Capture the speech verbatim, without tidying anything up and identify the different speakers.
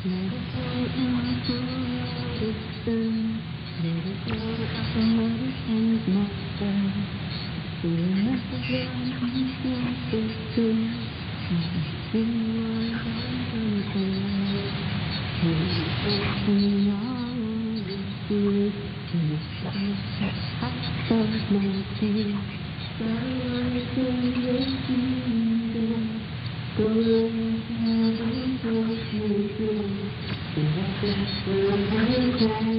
Speaker 1: Let it go into the sun. Let it go up and let it end my fun. We'll never run, not so soon. Everything was under control. And all the good in the heart of my pain. I want to let you go. Go and have a good day. And I just want to